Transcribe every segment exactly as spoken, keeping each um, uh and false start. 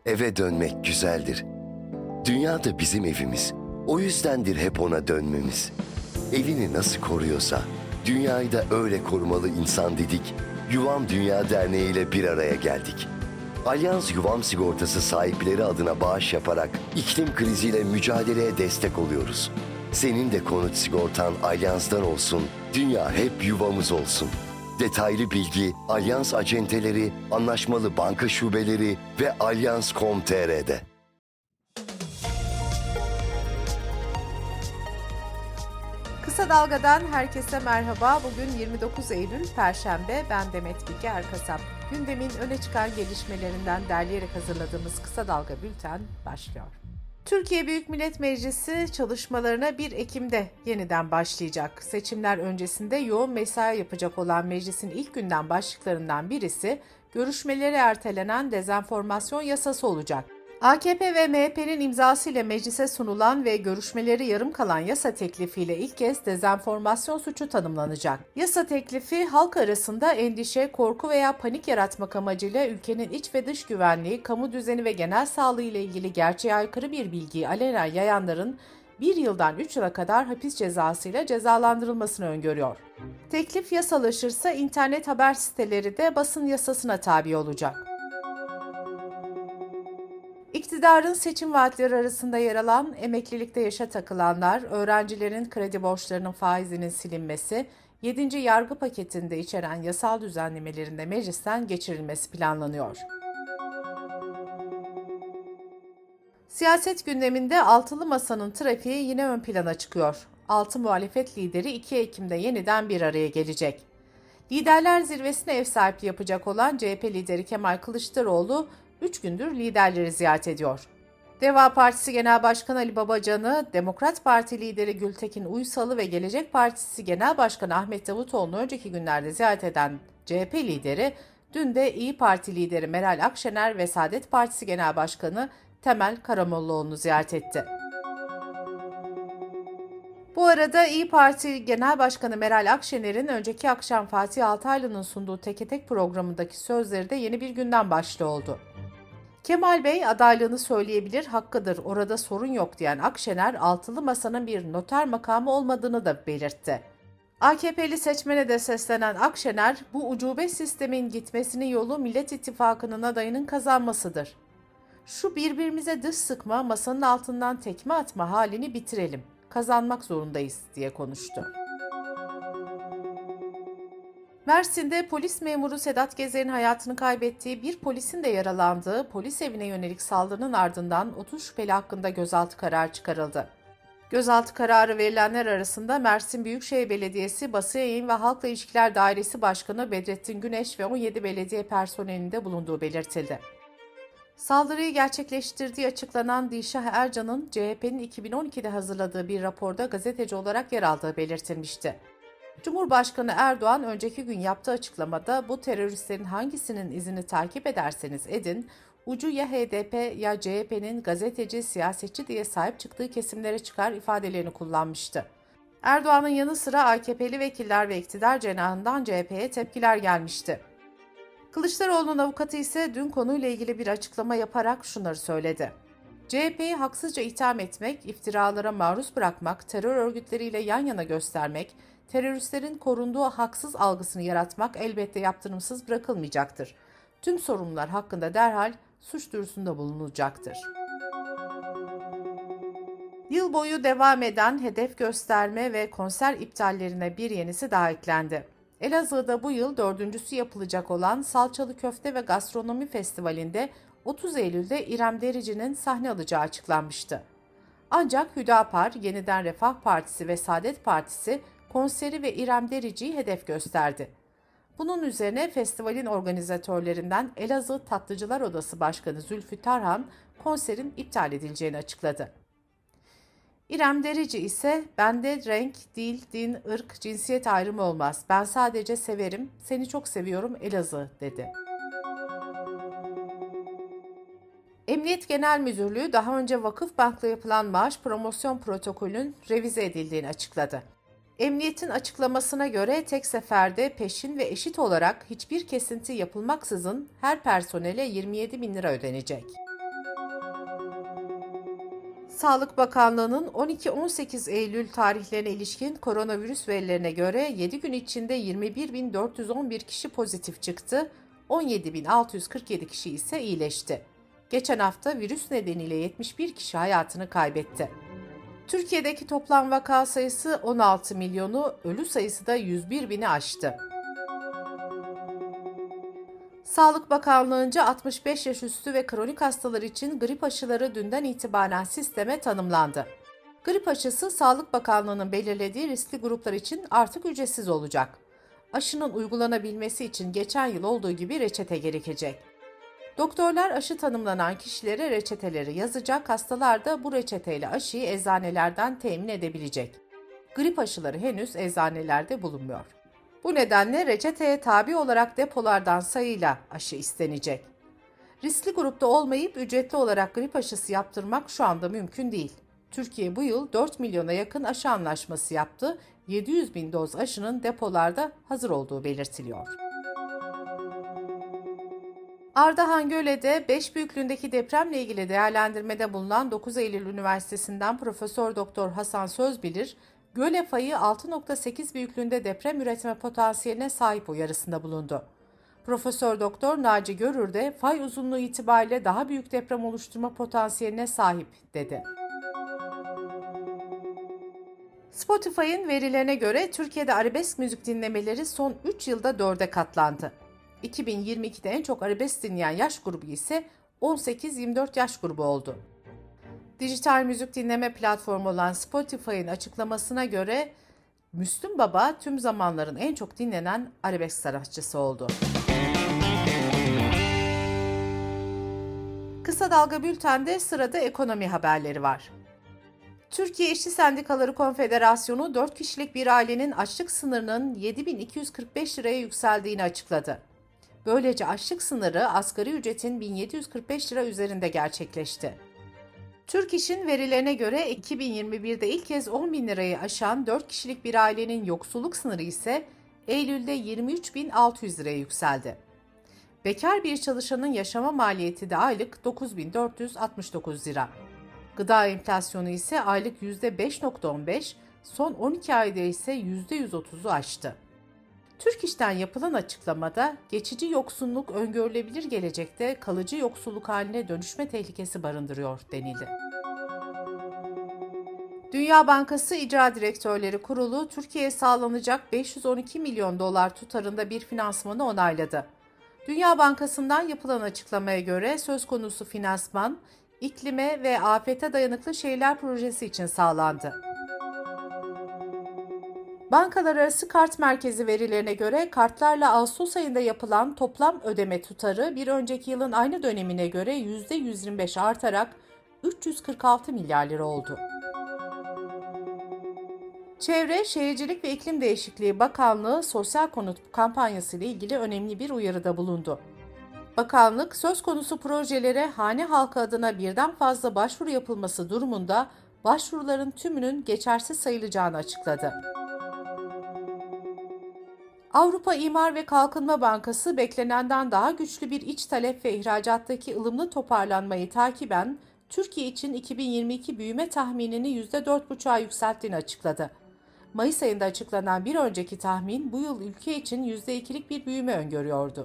Eve dönmek güzeldir. Dünya da bizim evimiz. O yüzdendir hep ona dönmemiz. Evini nasıl koruyorsa, dünyayı da öyle korumalı insan dedik. Yuvam Dünya Derneği ile bir araya geldik. Alyans Yuvam Sigortası sahipleri adına bağış yaparak iklim kriziyle mücadeleye destek oluyoruz. Senin de konut sigortan Alyans'tan olsun, dünya hep yuvamız olsun. Detaylı bilgi Alyans acenteleri, anlaşmalı banka şubeleri ve alyans nokta com nokta tr'de. Kısa Dalga'dan herkese merhaba. Bugün yirmi dokuz Eylül Perşembe. Ben Demet Bilge Erkasap. Gündemin öne çıkan gelişmelerinden derleyerek hazırladığımız Kısa Dalga bülten başlıyor. Türkiye Büyük Millet Meclisi çalışmalarına bir Ekim'de yeniden başlayacak. Seçimler öncesinde yoğun mesai yapacak olan meclisin ilk gündem başlıklarından birisi görüşmeleri ertelenen dezenformasyon yasası olacak. A K P ve M H P'nin imzasıyla meclise sunulan ve görüşmeleri yarım kalan yasa teklifiyle ilk kez dezenformasyon suçu tanımlanacak. Yasa teklifi halk arasında endişe, korku veya panik yaratmak amacıyla ülkenin iç ve dış güvenliği, kamu düzeni ve genel sağlığı ile ilgili gerçeğe aykırı bir bilgiyi alenen yayanların bir yıldan üç yıla kadar hapis cezasıyla cezalandırılmasını öngörüyor. Teklif yasalaşırsa internet haber siteleri de basın yasasına tabi olacak. İktidarın seçim vaatleri arasında yer alan emeklilikte yaşa takılanlar, öğrencilerin kredi borçlarının faizinin silinmesi, yedinci yargı paketinde içeren yasal düzenlemelerinde meclisten geçirilmesi planlanıyor. Siyaset gündeminde Altılı Masa'nın trafiği yine ön plana çıkıyor. Altı muhalefet lideri iki Ekim'de yeniden bir araya gelecek. Liderler zirvesine ev sahipliği yapacak olan C H P lideri Kemal Kılıçdaroğlu, üç gündür liderleri ziyaret ediyor. Deva Partisi Genel Başkanı Ali Babacan'ı, Demokrat Parti lideri Gültekin Uysal'ı ve Gelecek Partisi Genel Başkanı Ahmet Davutoğlu'nu önceki günlerde ziyaret eden C H P lideri, dün de İyi Parti lideri Meral Akşener ve Saadet Partisi Genel Başkanı Temel Karamollaoğlu'nu ziyaret etti. Bu arada İyi Parti Genel Başkanı Meral Akşener'in önceki akşam Fatih Altaylı'nın sunduğu Teke Tek programındaki sözleri de yeni bir gündem başlığı oldu. Kemal Bey adaylığını söyleyebilir, hakkıdır, orada sorun yok diyen Akşener, Altılı Masa'nın bir noter makamı olmadığını da belirtti. A K P'li seçmene de seslenen Akşener, bu ucube sistemin gitmesinin yolu Millet İttifakı'nın adayının kazanmasıdır. Şu birbirimize dış sıkma, masanın altından tekme atma halini bitirelim, kazanmak zorundayız diye konuştu. Mersin'de polis memuru Sedat Gezer'in hayatını kaybettiği, bir polisin de yaralandığı polis evine yönelik saldırının ardından otuz şüpheli hakkında gözaltı kararı çıkarıldı. Gözaltı kararı verilenler arasında Mersin Büyükşehir Belediyesi Basın Yayın ve Halkla İlişkiler Dairesi Başkanı Bedrettin Güneş ve on yedi belediye personelinin de bulunduğu belirtildi. Saldırıyı gerçekleştirdiği açıklanan Dilşah Ercan'ın C H P'nin iki bin on ikide hazırladığı bir raporda gazeteci olarak yer aldığı belirtilmişti. Cumhurbaşkanı Erdoğan önceki gün yaptığı açıklamada bu teröristlerin hangisinin izini takip ederseniz edin, ucu ya H D P ya C H P'nin gazeteci, siyasetçi diye sahip çıktığı kesimlere çıkar ifadelerini kullanmıştı. Erdoğan'ın yanı sıra A K P'li vekiller ve iktidar cenahından C H P'ye tepkiler gelmişti. Kılıçdaroğlu'nun avukatı ise dün konuyla ilgili bir açıklama yaparak şunları söyledi. C H P'yi haksızca itham etmek, iftiralara maruz bırakmak, terör örgütleriyle yan yana göstermek, teröristlerin korunduğu haksız algısını yaratmak elbette yaptırımsız bırakılmayacaktır. Tüm sorumlular hakkında derhal suç duyurusunda bulunacaktır. Yıl boyu devam eden hedef gösterme ve konser iptallerine bir yenisi daha eklendi. Elazığ'da bu yıl dördüncüsü yapılacak olan Salçalı Köfte ve Gastronomi Festivali'nde otuz Eylül'de İrem Derici'nin sahne alacağı açıklanmıştı. Ancak Hüdapar, Yeniden Refah Partisi ve Saadet Partisi konseri ve İrem Derici'yi hedef gösterdi. Bunun üzerine festivalin organizatörlerinden Elazığ Tatlıcılar Odası Başkanı Zülfü Tarhan konserin iptal edileceğini açıkladı. İrem Derici ise "Bende renk, dil, din, ırk, cinsiyet ayrımı olmaz. Ben sadece severim, seni çok seviyorum Elazığ" dedi. Emniyet Genel Müdürlüğü daha önce Vakıfbank'la yapılan maaş promosyon protokolünün revize edildiğini açıkladı. Emniyetin açıklamasına göre tek seferde peşin ve eşit olarak hiçbir kesinti yapılmaksızın her personele yirmi yedi bin lira ödenecek. Sağlık Bakanlığı'nın on iki on sekiz Eylül tarihlerine ilişkin koronavirüs verilerine göre yedi gün içinde yirmi bir bin dört yüz on bir kişi pozitif çıktı, on yedi bin altı yüz kırk yedi kişi ise iyileşti. Geçen hafta virüs nedeniyle yetmiş bir kişi hayatını kaybetti. Türkiye'deki toplam vaka sayısı on altı milyonu, ölü sayısı da yüz bir bini aştı. Sağlık Bakanlığı'nca altmış beş yaş üstü ve kronik hastalar için grip aşıları dünden itibaren sisteme tanımlandı. Grip aşısı Sağlık Bakanlığı'nın belirlediği riskli gruplar için artık ücretsiz olacak. Aşının uygulanabilmesi için geçen yıl olduğu gibi reçete gerekecek. Doktorlar aşı tanımlanan kişilere reçeteleri yazacak, hastalar da bu reçeteyle aşıyı eczanelerden temin edebilecek. Grip aşıları henüz eczanelerde bulunmuyor. Bu nedenle reçeteye tabi olarak depolardan sayıyla aşı istenecek. Riskli grupta olmayıp ücretli olarak grip aşısı yaptırmak şu anda mümkün değil. Türkiye bu yıl dört milyona yakın aşı anlaşması yaptı, yedi yüz bin doz aşının depolarda hazır olduğu belirtiliyor. Ardahan Göle'de beş büyüklüğündeki depremle ilgili değerlendirmede bulunan dokuz Eylül Üniversitesi'nden Profesör Doktor Hasan Sözbilir, Göle fayı altı nokta sekiz büyüklüğünde deprem üretme potansiyeline sahip uyarısında bulundu. Profesör Doktor Naci Görür de fay uzunluğu itibariyle daha büyük deprem oluşturma potansiyeline sahip dedi. Spotify'ın verilerine göre Türkiye'de arabesk müzik dinlemeleri son üç yılda dörde katlandı. iki bin yirmi ikide en çok arabesk dinleyen yaş grubu ise on sekiz yirmi dört yaş grubu oldu. Dijital müzik dinleme platformu olan Spotify'ın açıklamasına göre Müslüm Baba tüm zamanların en çok dinlenen arabesk sanatçısı oldu. Kısa Dalga Bülten'de sırada ekonomi haberleri var. Türkiye İşçi Sendikaları Konfederasyonu dört kişilik bir ailenin açlık sınırının yedi bin iki yüz kırk beş liraya yükseldiğini açıkladı. Böylece açlık sınırı asgari ücretin bin yedi yüz kırk beş lira üzerinde gerçekleşti. Türk İş'in verilerine göre iki bin yirmi birde ilk kez on bin lirayı aşan dört kişilik bir ailenin yoksulluk sınırı ise Eylül'de yirmi üç bin altı yüz liraya yükseldi. Bekar bir çalışanın yaşama maliyeti de aylık dokuz bin dört yüz altmış dokuz lira. Gıda enflasyonu ise aylık yüzde beş virgül on beş, son on iki ayda ise yüzde yüz otuzu aştı. Türk İş'ten yapılan açıklamada geçici yoksulluk öngörülebilir gelecekte kalıcı yoksulluk haline dönüşme tehlikesi barındırıyor denildi. Dünya Bankası İcra Direktörleri Kurulu Türkiye'ye sağlanacak beş yüz on iki milyon dolar tutarında bir finansmanı onayladı. Dünya Bankası'ndan yapılan açıklamaya göre söz konusu finansman, iklime ve afete dayanıklı şehirler projesi için sağlandı. Bankalar arası kart merkezi verilerine göre kartlarla Ağustos ayında yapılan toplam ödeme tutarı bir önceki yılın aynı dönemine göre yüzde yüz yirmi beş artarak üç yüz kırk altı milyar lira oldu. Çevre, Şehircilik ve İklim Değişikliği Bakanlığı sosyal konut kampanyası ile ilgili önemli bir uyarıda bulundu. Bakanlık, söz konusu projelere hane halkı adına birden fazla başvuru yapılması durumunda başvuruların tümünün geçersiz sayılacağını açıkladı. Avrupa İmar ve Kalkınma Bankası beklenenden daha güçlü bir iç talep ve ihracattaki ılımlı toparlanmayı takiben Türkiye için iki bin yirmi iki büyüme tahminini yüzde dört virgül beşe yükselttiğini açıkladı. Mayıs ayında açıklanan bir önceki tahmin bu yıl ülke için yüzde ikilik bir büyüme öngörüyordu.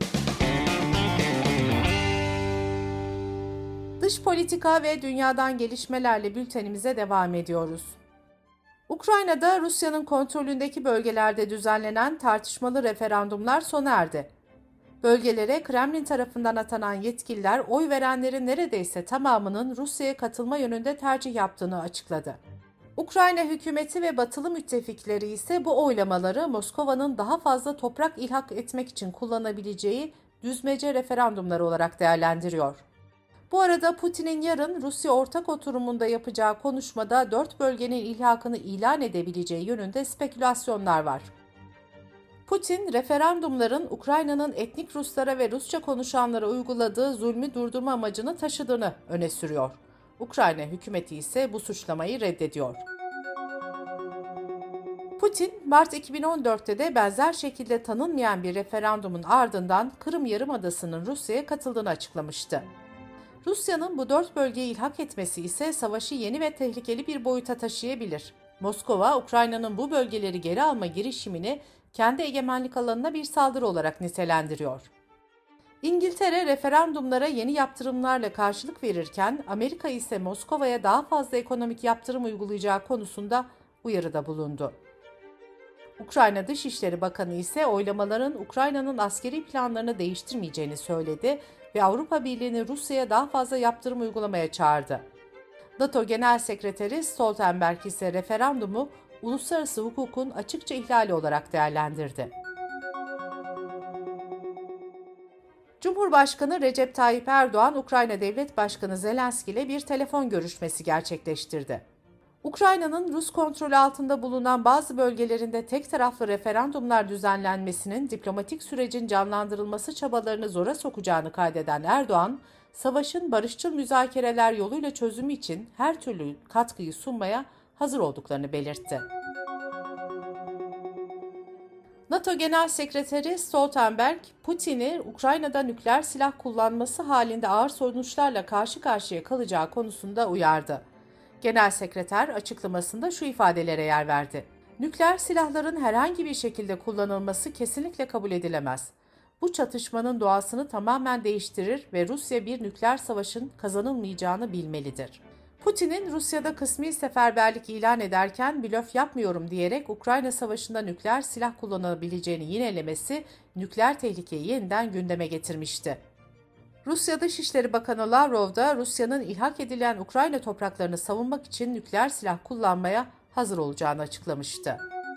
Dış politika ve dünyadan gelişmelerle bültenimize devam ediyoruz. Ukrayna'da Rusya'nın kontrolündeki bölgelerde düzenlenen tartışmalı referandumlar sona erdi. Bölgelere Kremlin tarafından atanan yetkililer oy verenlerin neredeyse tamamının Rusya'ya katılma yönünde tercih yaptığını açıkladı. Ukrayna hükümeti ve batılı müttefikleri ise bu oylamaları Moskova'nın daha fazla toprak ilhak etmek için kullanabileceği düzmece referandumlar olarak değerlendiriyor. Bu arada Putin'in yarın Rusya ortak oturumunda yapacağı konuşmada dört bölgenin ilhakını ilan edebileceği yönünde spekülasyonlar var. Putin, referandumların Ukrayna'nın etnik Ruslara ve Rusça konuşanlara uyguladığı zulmü durdurma amacını taşıdığını öne sürüyor. Ukrayna hükümeti ise bu suçlamayı reddediyor. Putin, Mart iki bin on dörtte de benzer şekilde tanınmayan bir referandumun ardından Kırım Yarımadası'nın Rusya'ya katıldığını açıklamıştı. Rusya'nın bu dört bölgeyi ilhak etmesi ise savaşı yeni ve tehlikeli bir boyuta taşıyabilir. Moskova, Ukrayna'nın bu bölgeleri geri alma girişimini kendi egemenlik alanına bir saldırı olarak nitelendiriyor. İngiltere, referandumlara yeni yaptırımlarla karşılık verirken, Amerika ise Moskova'ya daha fazla ekonomik yaptırım uygulayacağı konusunda uyarıda bulundu. Ukrayna Dışişleri Bakanı ise oylamaların Ukrayna'nın askeri planlarını değiştirmeyeceğini söyledi ve Avrupa Birliği'ni Rusya'ya daha fazla yaptırım uygulamaya çağırdı. NATO Genel Sekreteri Stoltenberg ise referandumu uluslararası hukukun açıkça ihlali olarak değerlendirdi. Cumhurbaşkanı Recep Tayyip Erdoğan, Ukrayna Devlet Başkanı Zelenski ile bir telefon görüşmesi gerçekleştirdi. Ukrayna'nın Rus kontrolü altında bulunan bazı bölgelerinde tek taraflı referandumlar düzenlenmesinin diplomatik sürecin canlandırılması çabalarını zora sokacağını kaydeden Erdoğan, savaşın barışçıl müzakereler yoluyla çözümü için her türlü katkıyı sunmaya hazır olduklarını belirtti. NATO Genel Sekreteri Stoltenberg, Putin'i Ukrayna'da nükleer silah kullanması halinde ağır sonuçlarla karşı karşıya kalacağı konusunda uyardı. Genel Sekreter açıklamasında şu ifadelere yer verdi. Nükleer silahların herhangi bir şekilde kullanılması kesinlikle kabul edilemez. Bu çatışmanın doğasını tamamen değiştirir ve Rusya bir nükleer savaşın kazanılmayacağını bilmelidir. Putin'in Rusya'da kısmi seferberlik ilan ederken blöf yapmıyorum diyerek Ukrayna Savaşı'nda nükleer silah kullanabileceğini yinelemesi nükleer tehlikeyi yeniden gündeme getirmişti. Rusya Dışişleri Bakanı Lavrov da Rusya'nın ilhak edilen Ukrayna topraklarını savunmak için nükleer silah kullanmaya hazır olacağını açıklamıştı.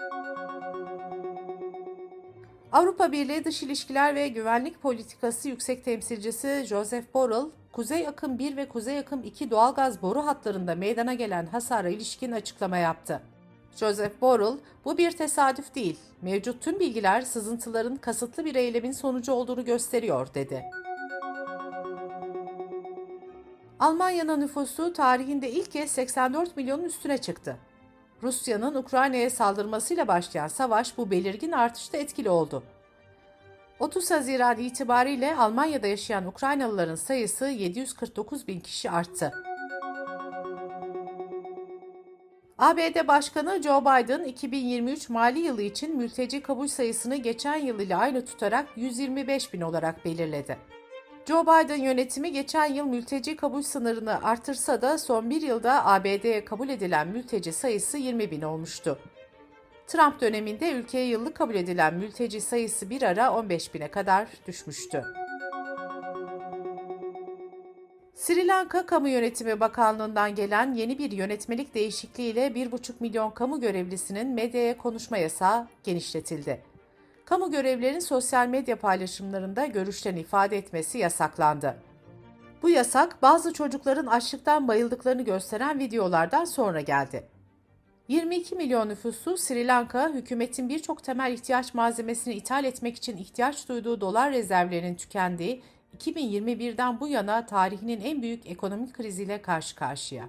Avrupa Birliği Dış İlişkiler ve Güvenlik Politikası Yüksek Temsilcisi Josep Borrell, Kuzey Akım bir ve Kuzey Akım iki doğalgaz boru hatlarında meydana gelen hasara ilişkin açıklama yaptı. Josep Borrell, bu bir tesadüf değil, mevcut tüm bilgiler sızıntıların kasıtlı bir eylemin sonucu olduğunu gösteriyor, dedi. Almanya'nın nüfusu tarihinde ilk kez seksen dört milyonun üstüne çıktı. Rusya'nın Ukrayna'ya saldırmasıyla başlayan savaş bu belirgin artışta etkili oldu. otuz Haziran itibariyle Almanya'da yaşayan Ukraynalıların sayısı yedi yüz kırk dokuz bin kişi arttı. A B D Başkanı Joe Biden, iki bin yirmi üç mali yılı için mülteci kabul sayısını geçen yıl ile aynı tutarak yüz yirmi beş bin olarak belirledi. Joe Biden yönetimi geçen yıl mülteci kabul sınırını artırsa da son bir yılda A B D'ye kabul edilen mülteci sayısı yirmi bin olmuştu. Trump döneminde ülkeye yıllık kabul edilen mülteci sayısı bir ara on beş bine kadar düşmüştü. Sri Lanka Kamu Yönetimi Bakanlığı'ndan gelen yeni bir yönetmelik değişikliğiyle bir buçuk milyon kamu görevlisinin medyaya konuşma yasağı genişletildi. Kamu görevlilerinin sosyal medya paylaşımlarında görüşlerini ifade etmesi yasaklandı. Bu yasak bazı çocukların açlıktan bayıldıklarını gösteren videolardan sonra geldi. yirmi iki milyon nüfusu Sri Lanka, hükümetin birçok temel ihtiyaç malzemesini ithal etmek için ihtiyaç duyduğu dolar rezervlerinin tükendiği iki bin yirmi birden bu yana tarihinin en büyük ekonomik kriziyle karşı karşıya.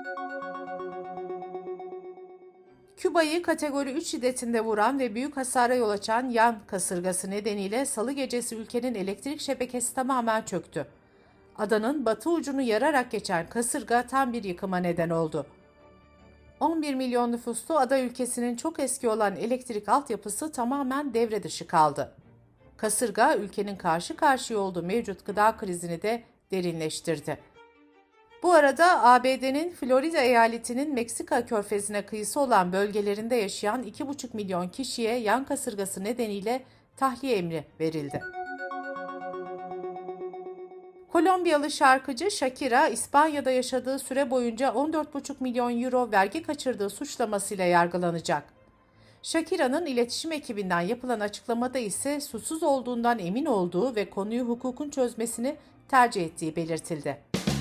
Küba'yı kategori üç şiddetinde vuran ve büyük hasara yol açan yan kasırgası nedeniyle Salı gecesi ülkenin elektrik şebekesi tamamen çöktü. Adanın batı ucunu yararak geçen kasırga tam bir yıkıma neden oldu. on bir milyon nüfuslu ada ülkesinin çok eski olan elektrik altyapısı tamamen devre dışı kaldı. Kasırga ülkenin karşı karşıya olduğu mevcut gıda krizini de derinleştirdi. Bu arada A B D'nin Florida eyaletinin Meksika körfezine kıyısı olan bölgelerinde yaşayan iki buçuk milyon kişiye yan kasırgası nedeniyle tahliye emri verildi. Kolombiyalı şarkıcı Shakira, İspanya'da yaşadığı süre boyunca on dört buçuk milyon euro vergi kaçırdığı suçlamasıyla yargılanacak. Shakira'nın iletişim ekibinden yapılan açıklamada ise suçsuz olduğundan emin olduğu ve konuyu hukukun çözmesini tercih ettiği belirtildi.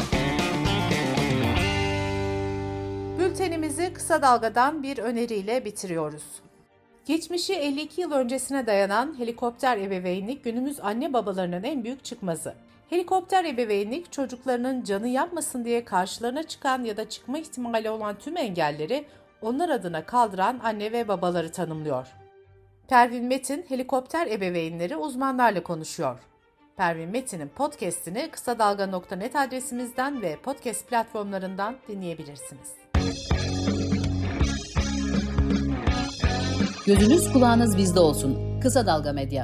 Bültenimizi kısa dalgadan bir öneriyle bitiriyoruz. Geçmişi elli iki yıl öncesine dayanan helikopter ebeveynlik günümüz anne babalarının en büyük çıkmazı. Helikopter ebeveynlik çocuklarının canı yanmasın diye karşılarına çıkan ya da çıkma ihtimali olan tüm engelleri onlar adına kaldıran anne ve babaları tanımlıyor. Pervin Metin, helikopter ebeveynleri uzmanlarla konuşuyor. Pervin Metin'in podcast'ini kısa dalga nokta net adresimizden ve podcast platformlarından dinleyebilirsiniz. Gözünüz kulağınız bizde olsun. Kısa Dalga Medya.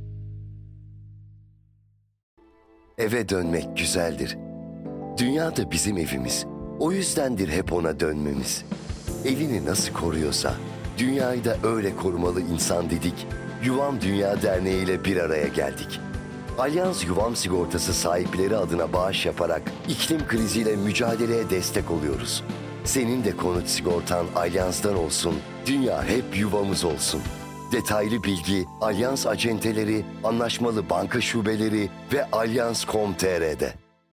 Eve dönmek güzeldir. Dünya da bizim evimiz. O yüzdendir hep ona dönmemiz. Evini nasıl koruyorsa, dünyayı da öyle korumalı insan dedik. Yuvam Dünya Derneği ile bir araya geldik. Alyans Yuvam Sigortası sahipleri adına bağış yaparak iklim kriziyle mücadeleye destek oluyoruz. Senin de konut sigortan Alyans'tan olsun, dünya hep yuvamız olsun. Detaylı bilgi Alyans acenteleri, anlaşmalı banka şubeleri ve alyans nokta com nokta tr'de.